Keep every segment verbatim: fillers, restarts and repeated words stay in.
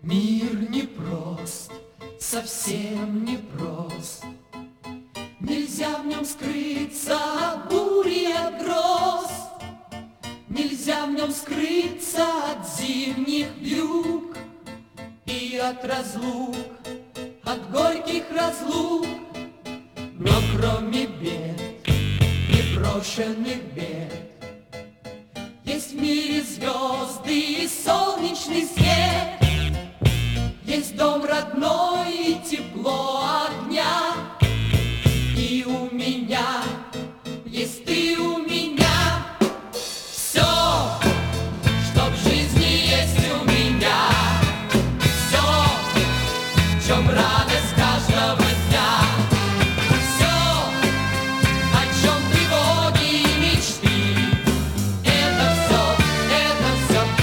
Мир непрост, совсем непрост. Нельзя в нем скрыться от бури, от гроз. Нельзя в нем скрыться от зимних вьюг и от разлук, от горьких разлук. Но кроме бед, непрошенных бед, есть в мире звезды и солнечный свет. Есть дом родной и тепло огня. И у меня есть ты у меня. Все, что в жизни есть у меня. Все, в чем радость каждого дня. Все, о чем тревоги и мечты. Это все, это все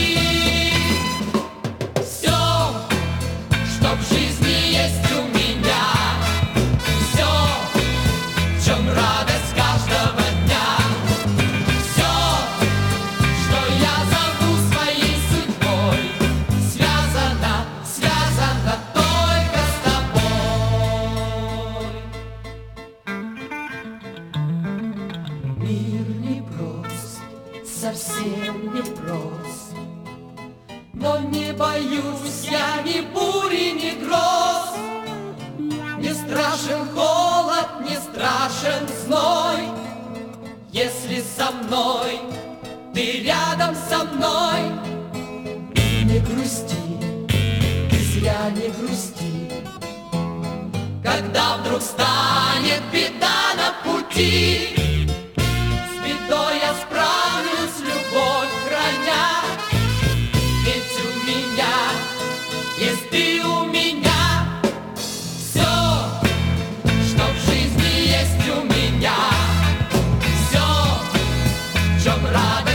ты. Все, что в жизни есть у меня. Все, в чем радость каждого дня. Все, что я зову своей судьбой, связано, связано только с тобой. Мир непрост, совсем непрост. Но не боюсь я ни бури, ни гроз. Не страшен холод, не страшен зной. Если со мной, ты рядом со мной. Не грусти, ты зря не грусти. Когда вдруг станет беда на пути, с бедой я справлюсь, любовь храня. Ведь у меня есть ты у меня. Все, что в жизни есть у меня. Все, в чем радость.